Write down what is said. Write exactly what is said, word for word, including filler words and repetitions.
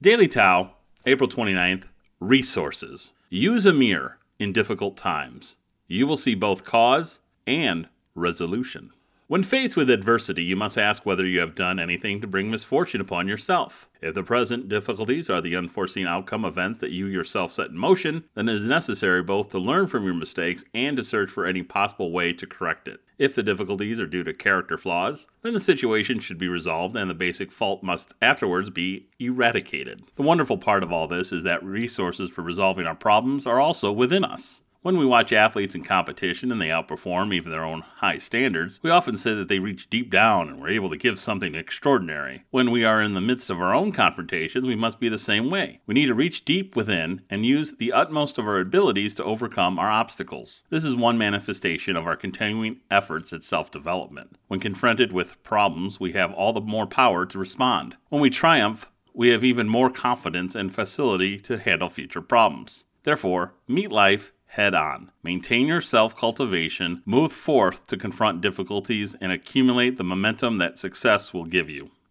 Daily Tao, April twenty-ninth, Resources. Use a mirror in difficult times. You will see both cause and resolution. When faced with adversity, you must ask whether you have done anything to bring misfortune upon yourself. If the present difficulties are the unforeseen outcome events that you yourself set in motion, then it is necessary both to learn from your mistakes and to search for any possible way to correct it. If the difficulties are due to character flaws, then the situation should be resolved and the basic fault must afterwards be eradicated. The wonderful part of all this is that resources for resolving our problems are also within us. When we watch athletes in competition and they outperform even their own high standards, we often say that they reach deep down and were able to give something extraordinary. When we are in the midst of our own confrontations, we must be the same way. We need to reach deep within and use the utmost of our abilities to overcome our obstacles. This is one manifestation of our continuing efforts at self-development. When confronted with problems, we have all the more power to respond. When we triumph, we have even more confidence and facility to handle future problems. Therefore, meet life head on. Maintain your self-cultivation, move forth to confront difficulties, and accumulate the momentum that success will give you.